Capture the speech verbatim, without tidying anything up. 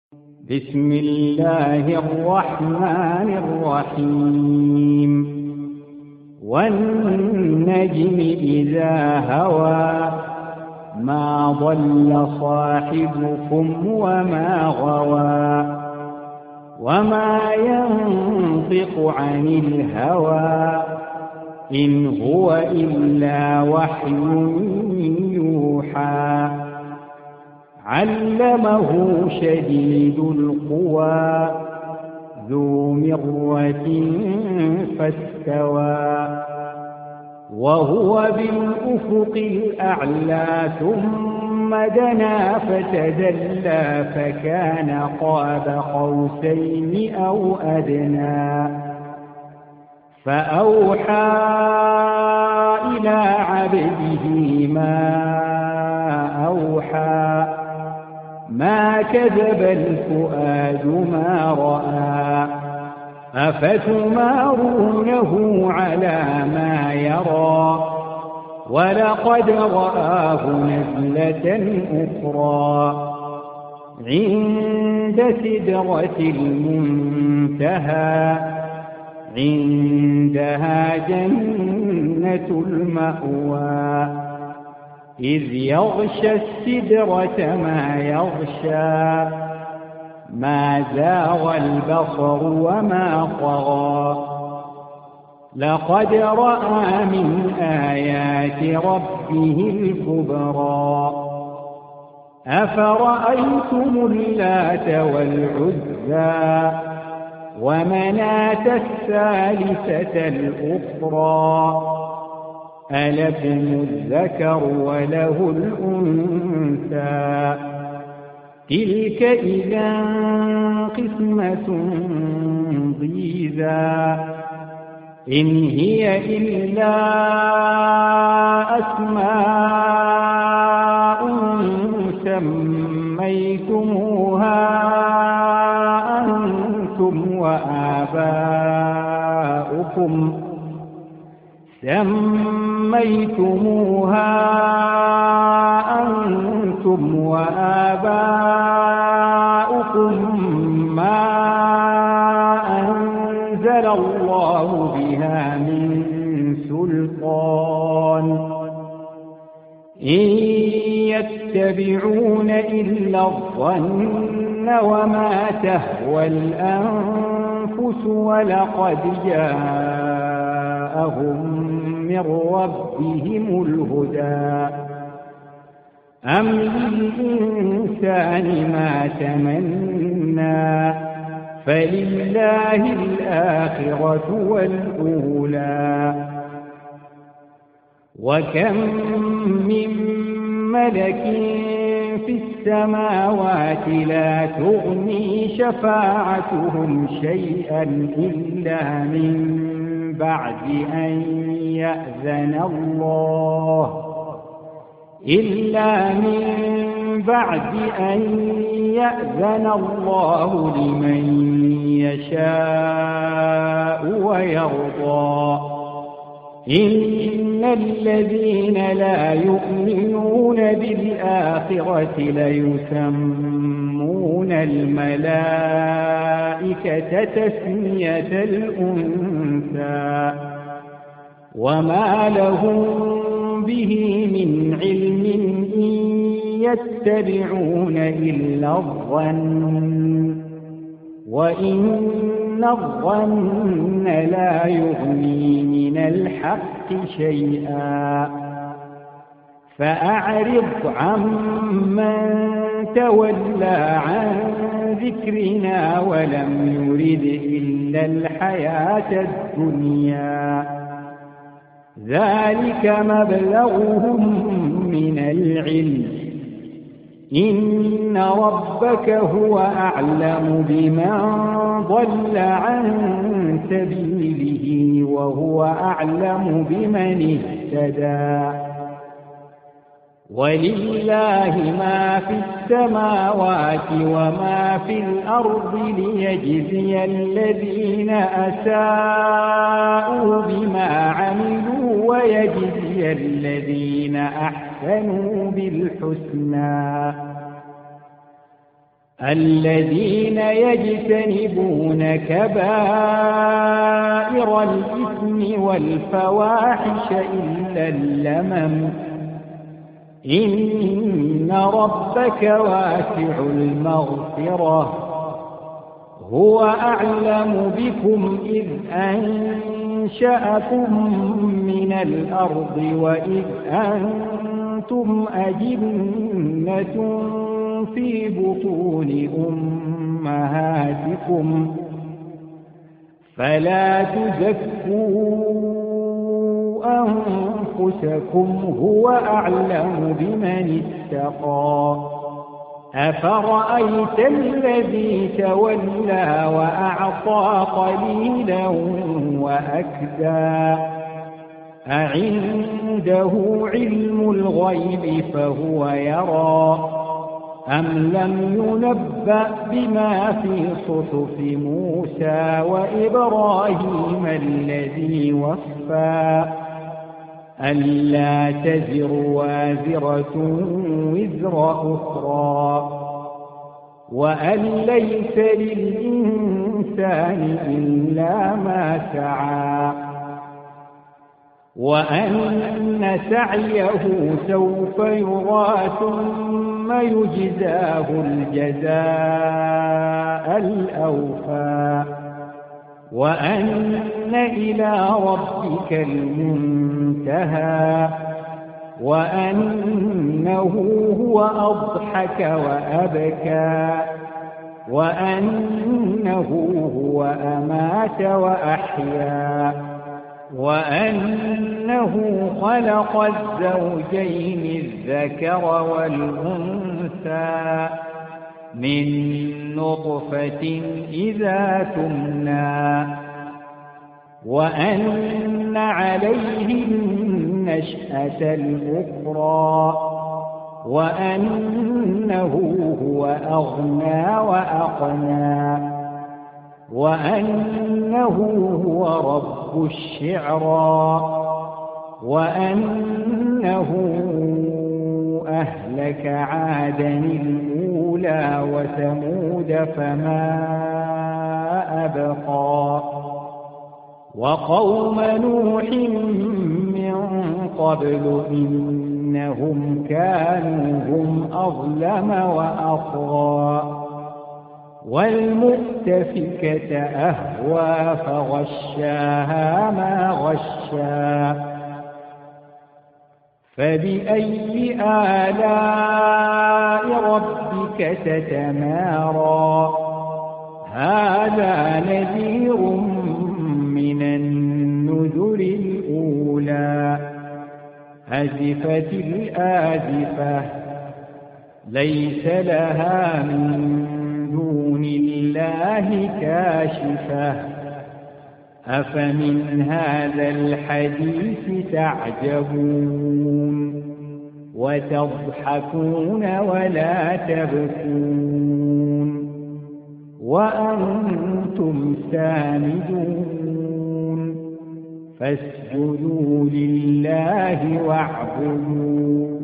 بسم الله الرحمن الرحيم والنجم إذا هوى ما ضل صاحبكم وما غوى وما ينطق عن الهوى إن هو إلا وحي يوحى علمه شديد القوى ذو مرة فاستوى وهو بالأفق الأعلى ثم دنا فتدلى فكان قاب قوسين أو أدنى فأوحى إلى عبده ما أوحى ما كذب الفؤاد ما رأى أفتمارونه على ما يرى ولقد رآه نزلة أخرى عند سدرة المنتهى عندها جنة المأوى إذ يغشى السدرة ما يغشى ما زاغ البصر وما طغى لقد رأى من آيات ربه الكبرى أفرأيتم اللات والعزى ومناة الثالثة الأخرى ألكم الذكر وله الأنثى تلك إذا قسمة ضيزى إن هي إلا أسماء سميتموها أنتم وآباؤكم سميتموها أنتم وآباؤكم ما أنزل الله بها من سلطان إن يتبعون إلا الظن وما تهوى الأنفس ولقد جاءهم من ربهم الهدى أم للإنسان ما تمنى فلله الآخرة والأولى وكم من ملك في السماوات لا تغني شفاعتهم شيئا إلا من بعد أن يأذن الله إلا من بعد أن يأذن الله لمن يشاء ويرضى إن الذين لا يؤمنون بالآخرة ليسمون الملائكة تسمية الأنثى وما لهم به من علم إن يتبعون إلا الظن وإن الظن لا يغني من الحق شيئا فأعرض عمن تولى عن ذكرنا ولم يرد إلا الحياة الدنيا ذلك مبلغهم من العلم إن ربك هو أعلم بمن ضل عن سبيله وهو أعلم بمن اهتدى ولله ما في السماوات وما في الأرض ليجزي الذين أساءوا بما عملوا ويجزي الذين أحسنوا بالحسنى الذين يجتنبون كبائر الإثم والفواحش إلا اللمم إن ربك واسع المغفرة هو أعلم بكم إذ أنشأكم من الأرض وإذ أنتم أجنة في بطون أمهاتكم فلا تزكوا أنفسكم هو أعلم بمن اتقى أفرأيت الذي تولى وأعطى قليلا وأكدى أعنده علم الغيب فهو يرى أم لم ينبأ بما في صحف موسى وإبراهيم الذي وفى ألا تزر وازرة وزر أخرى وأن ليس للإنسان إلا ما سعى وأن سعيه سوف يرى ثم يجزاه الجزاء الأوفى وأن إلى ربك المنتهى وأنه هو أضحك وأبكى وأنه هو أمات وأحيا وأنه خلق الزوجين الذكر والأنثى من نطفة إذا تمنى وأن عليه النشأة الأخرى وأنه هو أغنى وأقنى وأنه هو رب الشعرى وأنه أهلك عادا الأولى وثمود فما أبقى وقوم نوح من قبل إنهم كانوا هم أظلم وأطغى والمؤتفكة أهوى فغشاها ما غشا فبأي آلاء ربك تتمارى هذا نذير من النذر الأولى أزفت الآزفة ليس لها من دون الله كاشفة أفمن هذا الحديث تعجبون وتضحكون ولا تبكون وأنتم سامدون فاسجدوا لله واعبدوا